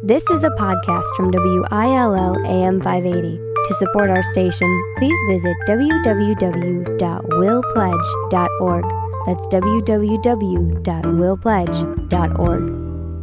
This is a podcast from WILL AM 580. To support our station, please visit www.willpledge.org. That's www.willpledge.org.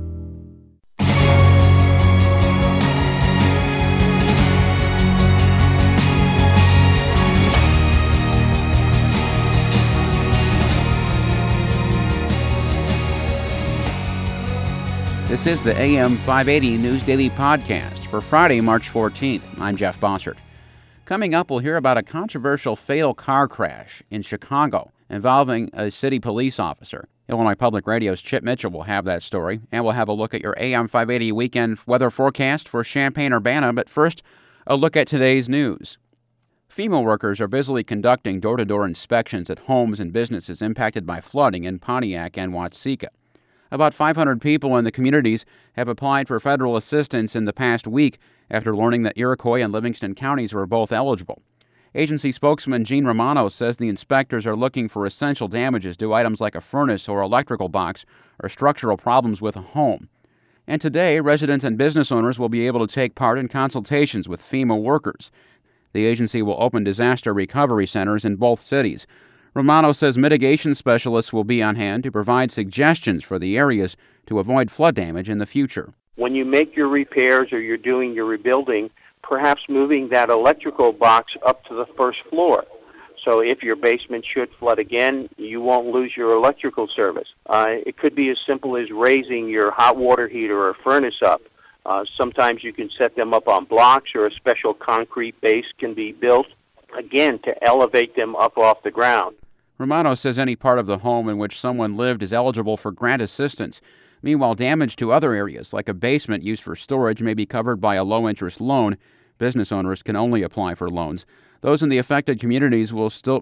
This is the AM 580 News Daily Podcast for Friday, March 14th. I'm Jeff Bossert. Coming up, we'll hear about a controversial fatal car crash in Chicago involving a city police officer. Illinois Public Radio's Chip Mitchell will have that story, and we'll have a look at your AM 580 weekend weather forecast for Champaign-Urbana. But first, a look at today's news. FEMA workers are busily conducting door-to-door inspections at homes and businesses impacted by flooding in Pontiac and Watseka. About 500 people in the communities have applied for federal assistance in the past week after learning that Iroquois and Livingston counties were both eligible. Agency spokesman Gene Romano says the inspectors are looking for essential damages to items like a furnace or electrical box or structural problems with a home. And today, residents and business owners will be able to take part in consultations with FEMA workers. The agency will open disaster recovery centers in both cities. Romano says mitigation specialists will be on hand to provide suggestions for the areas to avoid flood damage in the future. When you make your repairs or you're doing your rebuilding, perhaps moving that electrical box up to the first floor. So if your basement should flood again, you won't lose your electrical service. It could be as simple as raising your hot water heater or furnace up. Sometimes you can set them up on blocks, or a special concrete base can be built, again, to elevate them up off the ground. Romano says any part of the home in which someone lived is eligible for grant assistance. Meanwhile, damage to other areas, like a basement used for storage, may be covered by a low-interest loan. Business owners can only apply for loans. Those in the affected communities still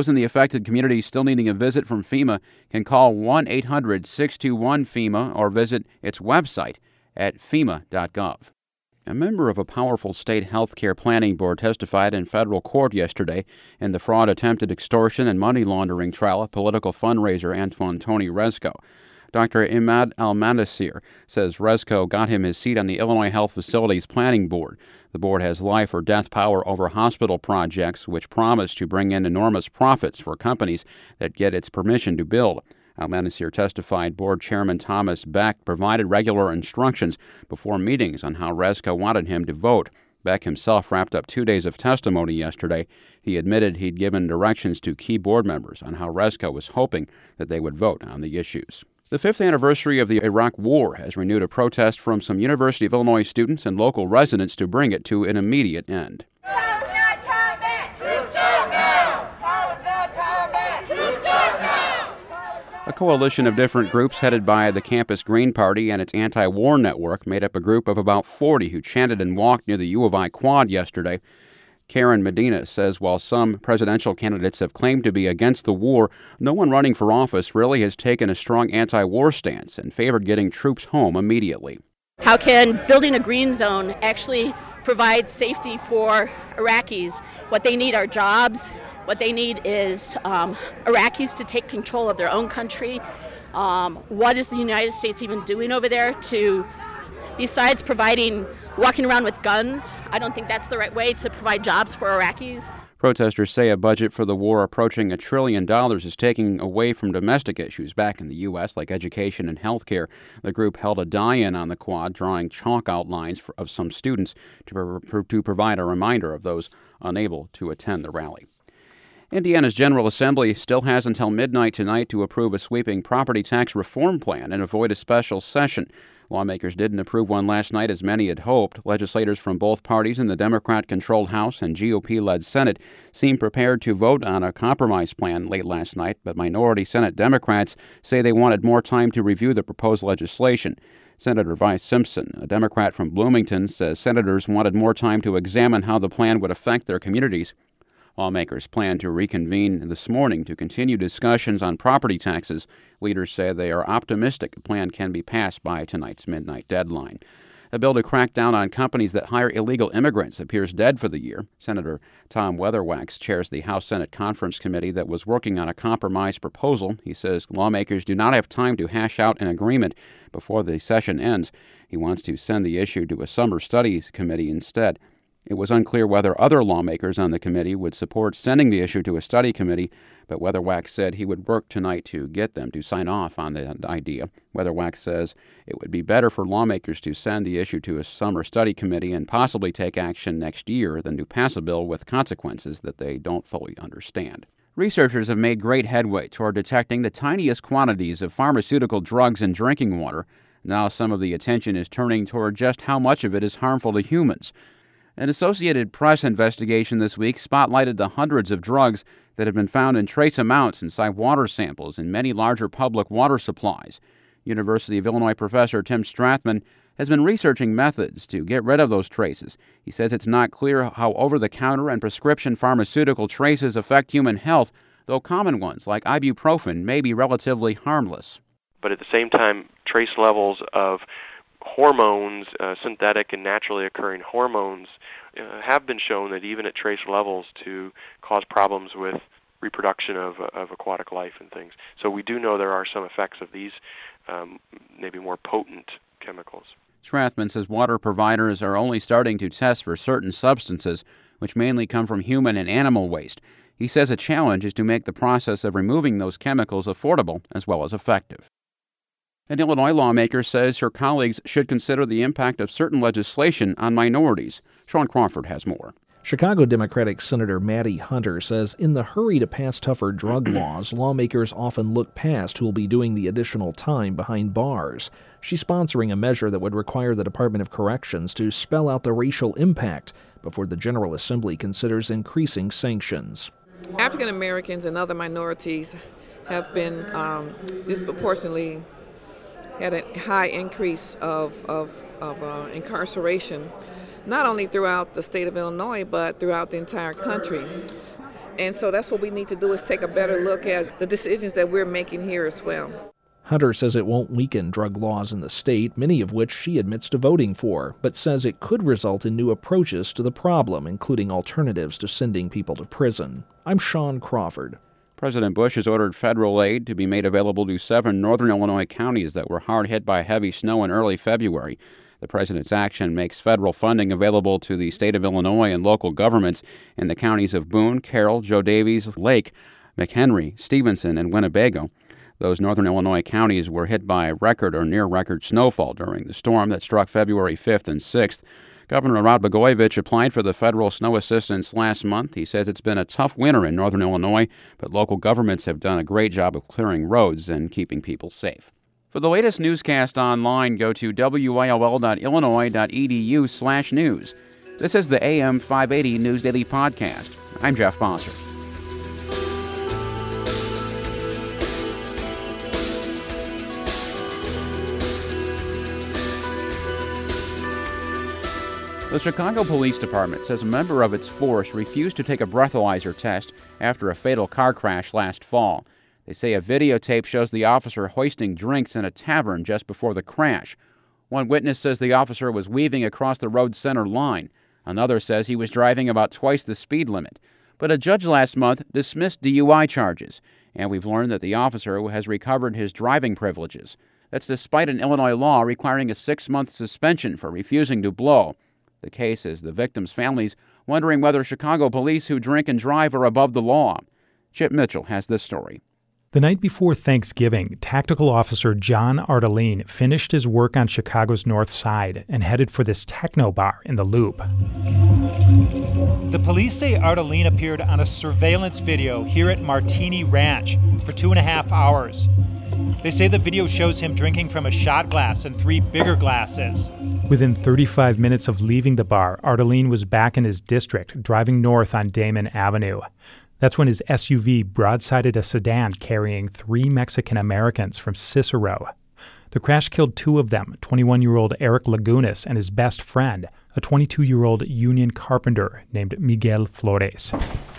needing a visit from FEMA can call 1-800-621-FEMA or visit its website at fema.gov. A member of a powerful state health care planning board testified in federal court yesterday in the fraud, attempted extortion, and money laundering trial of political fundraiser Antoine Tony Rezko. Dr. Imad Al-Manasir says Rezko got him his seat on the Illinois Health Facilities Planning Board. The board has life or death power over hospital projects, which promise to bring in enormous profits for companies that get its permission to build. Al-Manasir testified board chairman Thomas Beck provided regular instructions before meetings on how Rezko wanted him to vote. Beck himself wrapped up 2 days of testimony yesterday. He admitted he'd given directions to key board members on how Rezko was hoping that they would vote on the issues. The 5th anniversary of the Iraq War has renewed a protest from some University of Illinois students and local residents to bring it to an immediate end. A coalition of different groups headed by the Campus Green Party and its anti-war network made up a group of about 40 who chanted and walked near the U of I quad yesterday. Karen Medina says while some presidential candidates have claimed to be against the war, no one running for office really has taken a strong anti-war stance and favored getting troops home immediately. How can building a green zone actually provide safety for Iraqis? What they need are jobs. What they need is Iraqis to take control of their own country. What is the United States even doing over there besides walking around with guns? I don't think that's the right way to provide jobs for Iraqis. Protesters say a budget for the war approaching $1 trillion is taking away from domestic issues back in the U.S., like education and health care. The group held a die-in on the quad, drawing chalk outlines of some students to provide a reminder of those unable to attend the rally. Indiana's General Assembly still has until midnight tonight to approve a sweeping property tax reform plan and avoid a special session. Lawmakers didn't approve one last night as many had hoped. Legislators from both parties in the Democrat-controlled House and GOP-led Senate seemed prepared to vote on a compromise plan late last night, but minority Senate Democrats say they wanted more time to review the proposed legislation. Senator Vi Simpson, a Democrat from Bloomington, says senators wanted more time to examine how the plan would affect their communities. Lawmakers plan to reconvene this morning to continue discussions on property taxes. Leaders say they are optimistic a plan can be passed by tonight's midnight deadline. A bill to crack down on companies that hire illegal immigrants appears dead for the year. Senator Tom Weatherwax chairs the House Senate Conference Committee that was working on a compromise proposal. He says lawmakers do not have time to hash out an agreement before the session ends. He wants to send the issue to a summer studies committee instead. It was unclear whether other lawmakers on the committee would support sending the issue to a study committee, but Weatherwax said he would work tonight to get them to sign off on the idea. Weatherwax says it would be better for lawmakers to send the issue to a summer study committee and possibly take action next year than to pass a bill with consequences that they don't fully understand. Researchers have made great headway toward detecting the tiniest quantities of pharmaceutical drugs in drinking water. Now some of the attention is turning toward just how much of it is harmful to humans. An Associated Press investigation this week spotlighted the hundreds of drugs that have been found in trace amounts inside water samples in many larger public water supplies. University of Illinois professor Tim Strathman has been researching methods to get rid of those traces. He says it's not clear how over-the-counter and prescription pharmaceutical traces affect human health, though common ones like ibuprofen may be relatively harmless. But at the same time, trace levels of hormones, synthetic and naturally occurring hormones, have been shown that even at trace levels to cause problems with reproduction of aquatic life and things. So we do know there are some effects of these maybe more potent chemicals. Strathman says water providers are only starting to test for certain substances, which mainly come from human and animal waste. He says a challenge is to make the process of removing those chemicals affordable as well as effective. An Illinois lawmaker says her colleagues should consider the impact of certain legislation on minorities. Sean Crawford has more. Chicago Democratic Senator Maddie Hunter says in the hurry to pass tougher drug laws, lawmakers often look past who will be doing the additional time behind bars. She's sponsoring a measure that would require the Department of Corrections to spell out the racial impact before the General Assembly considers increasing sanctions. African Americans and other minorities have been disproportionately had a high increase of incarceration, not only throughout the state of Illinois, but throughout the entire country. And so that's what we need to do, is take a better look at the decisions that we're making here as well. Hunter says it won't weaken drug laws in the state, many of which she admits to voting for, but says it could result in new approaches to the problem, including alternatives to sending people to prison. I'm Sean Crawford. President Bush has ordered federal aid to be made available to 7 northern Illinois counties that were hard hit by heavy snow in early February. The president's action makes federal funding available to the state of Illinois and local governments in the counties of Boone, Carroll, Joe Davies, Lake, McHenry, Stevenson, and Winnebago. Those northern Illinois counties were hit by record or near-record snowfall during the storm that struck February 5th and 6th. Governor Rod Blagojevich applied for the federal snow assistance last month. He says it's been a tough winter in northern Illinois, but local governments have done a great job of clearing roads and keeping people safe. For the latest newscast online, go to will.illinois.edu/news. This is the AM 580 News Daily Podcast. I'm Jeff Bossert. The Chicago Police Department says a member of its force refused to take a breathalyzer test after a fatal car crash last fall. They say a videotape shows the officer hoisting drinks in a tavern just before the crash. One witness says the officer was weaving across the road center line. Another says he was driving about twice the speed limit. But a judge last month dismissed DUI charges, and we've learned that the officer has recovered his driving privileges. That's despite an Illinois law requiring a 6-month suspension for refusing to blow. The case is the victims' families wondering whether Chicago police who drink and drive are above the law. Chip Mitchell has this story. The night before Thanksgiving, Tactical Officer John Ardeline finished his work on Chicago's North Side and headed for this techno bar in the Loop. The police say Ardeline appeared on a surveillance video here at Martini Ranch for 2.5 hours. They say the video shows him drinking from a shot glass and 3 bigger glasses. Within 35 minutes of leaving the bar, Ardeline was back in his district, driving north on Damon Avenue. That's when his SUV broadsided a sedan carrying 3 Mexican Americans from Cicero. The crash killed 2 of them, 21-year-old Eric Lagunas and his best friend, a 22-year-old union carpenter named Miguel Flores.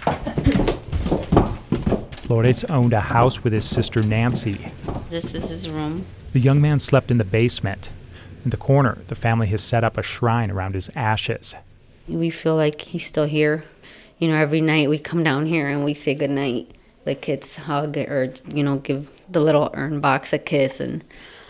Flores owned a house with his sister Nancy. This is his room. The young man slept in the basement. In the corner, the family has set up a shrine around his ashes. We feel like he's still here. Every night we come down here and we say goodnight. The kids hug or, give the little urn box a kiss. And,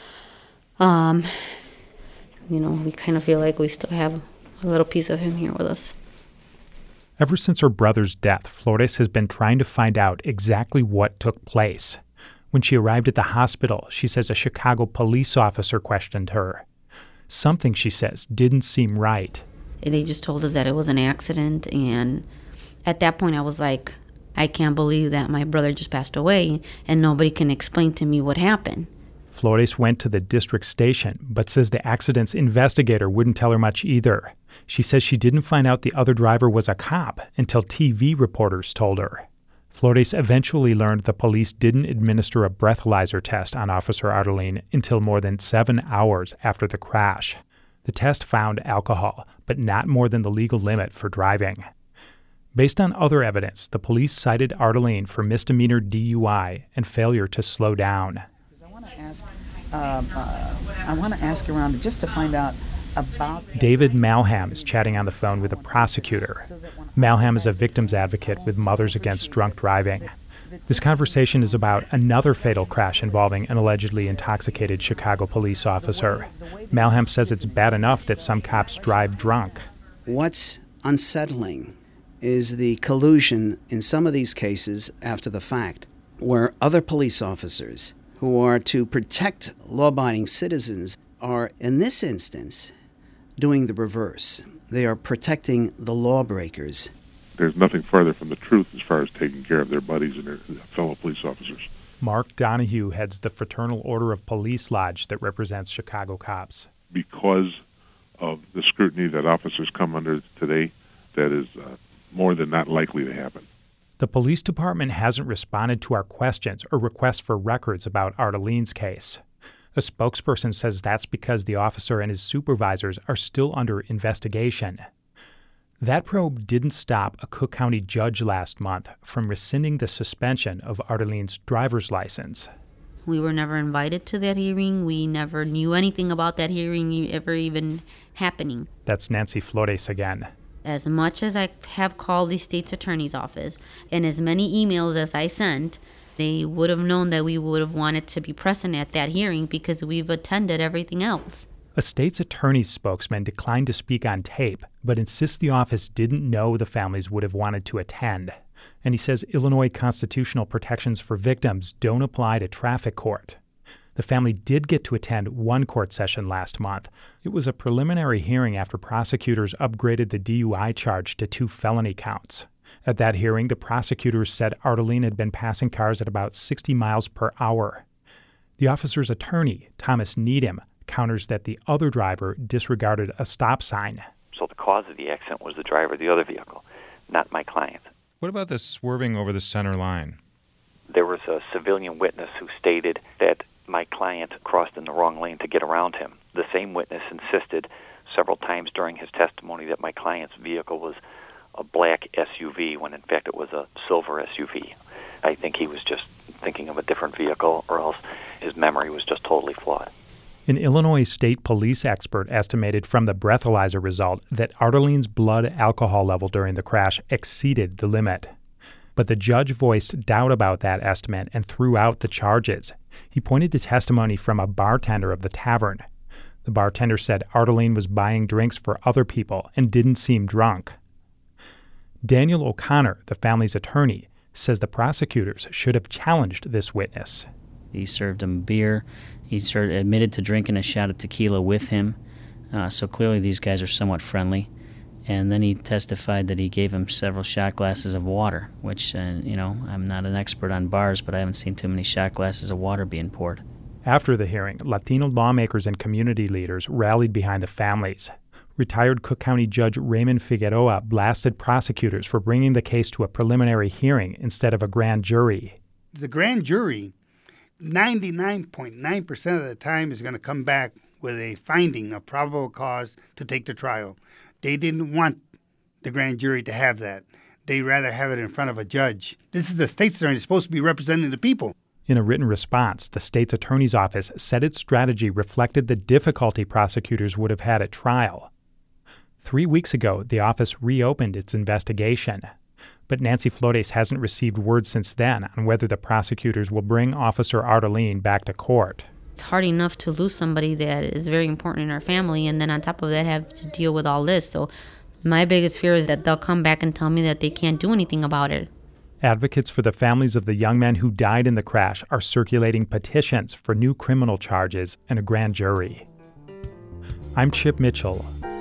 we kind of feel like we still have a little piece of him here with us. Ever since her brother's death, Flores has been trying to find out exactly what took place. When she arrived at the hospital, she says a Chicago police officer questioned her. Something, she says, didn't seem right. They just told us that it was an accident, and at that point I was like, I can't believe that my brother just passed away and nobody can explain to me what happened. Flores went to the district station, but says the accident's investigator wouldn't tell her much either. She says she didn't find out the other driver was a cop until TV reporters told her. Flores eventually learned the police didn't administer a breathalyzer test on Officer Artelene until more than 7 hours after the crash. The test found alcohol, but not more than the legal limit for driving. Based on other evidence, the police cited Artelene for misdemeanor DUI and failure to slow down. I want to ask around just to find out about... David Malham is chatting on the phone with a prosecutor. Malham is a victim's advocate with Mothers Against Drunk Driving. This conversation is about another fatal crash involving an allegedly intoxicated Chicago police officer. Malham says it's bad enough that some cops drive drunk. What's unsettling is the collusion in some of these cases after the fact, where other police officers who are to protect law-abiding citizens are, in this instance, doing the reverse. They are protecting the lawbreakers. There's nothing further from the truth as far as taking care of their buddies and their fellow police officers. Mark Donahue heads the Fraternal Order of Police Lodge that represents Chicago cops. Because of the scrutiny that officers come under today, that is more than not likely to happen. The police department hasn't responded to our questions or requests for records about Artelene's case. A spokesperson says that's because the officer and his supervisors are still under investigation. That probe didn't stop a Cook County judge last month from rescinding the suspension of Artelene's driver's license. We were never invited to that hearing. We never knew anything about that hearing ever even happening. That's Nancy Flores again. As much as I have called the state's attorney's office and as many emails as I sent, they would have known that we would have wanted to be present at that hearing because we've attended everything else. A state's attorney's spokesman declined to speak on tape, but insists the office didn't know the families would have wanted to attend. And he says Illinois constitutional protections for victims don't apply to traffic court. The family did get to attend one court session last month. It was a preliminary hearing after prosecutors upgraded the DUI charge to 2 felony counts. At that hearing, the prosecutors said Artelene had been passing cars at about 60 miles per hour. The officer's attorney, Thomas Needham, counters that the other driver disregarded a stop sign. So the cause of the accident was the driver of the other vehicle, not my client. What about the swerving over the center line? There was a civilian witness who stated that my client crossed in the wrong lane to get around him. The same witness insisted several times during his testimony that my client's vehicle was a black SUV when in fact it was a silver SUV. I think he was just thinking of a different vehicle, or else his memory was just totally flawed. An Illinois state police expert estimated from the breathalyzer result that Artelene's blood alcohol level during the crash exceeded the limit. But the judge voiced doubt about that estimate and threw out the charges. He pointed to testimony from a bartender of the tavern. The bartender said Artelene was buying drinks for other people and didn't seem drunk. Daniel O'Connor, the family's attorney, says the prosecutors should have challenged this witness. He served him beer. He admitted to drinking a shot of tequila with him. So clearly these guys are somewhat friendly. And then he testified that he gave him several shot glasses of water, which, I'm not an expert on bars, but I haven't seen too many shot glasses of water being poured. After the hearing, Latino lawmakers and community leaders rallied behind the families. Retired Cook County Judge Raymond Figueroa blasted prosecutors for bringing the case to a preliminary hearing instead of a grand jury. The grand jury, 99.9% of the time, is going to come back with a finding of probable cause to take the trial. They didn't want the grand jury to have that. They'd rather have it in front of a judge. This is the state's attorney supposed to be representing the people. In a written response, the state's attorney's office said its strategy reflected the difficulty prosecutors would have had at trial. 3 weeks ago, the office reopened its investigation. But Nancy Flores hasn't received word since then on whether the prosecutors will bring Officer Artelene back to court. It's hard enough to lose somebody that is very important in our family, and then on top of that have to deal with all this. So my biggest fear is that they'll come back and tell me that they can't do anything about it. Advocates for the families of the young men who died in the crash are circulating petitions for new criminal charges and a grand jury. I'm Chip Mitchell.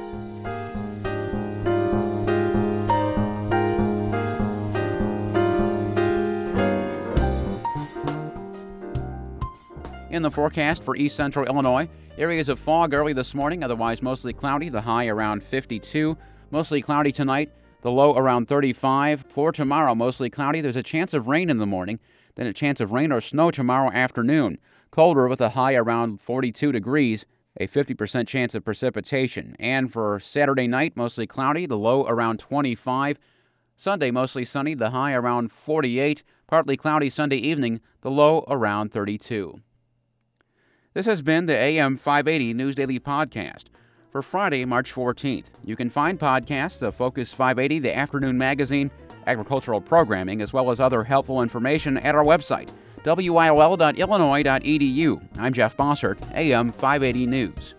In the forecast for east central Illinois, areas of fog early this morning, otherwise mostly cloudy, the high around 52. Mostly cloudy tonight, the low around 35. For tomorrow, mostly cloudy. There's a chance of rain in the morning, then a chance of rain or snow tomorrow afternoon. Colder with a high around 42 degrees, a 50% chance of precipitation. And for Saturday night, mostly cloudy, the low around 25. Sunday, mostly sunny, the high around 48. Partly cloudy Sunday evening, the low around 32. This has been the AM 580 News Daily Podcast for Friday, March 14th. You can find podcasts of Focus 580, the afternoon magazine, agricultural programming, as well as other helpful information at our website, wiol.illinois.edu. I'm Jeff Bossert, AM 580 News.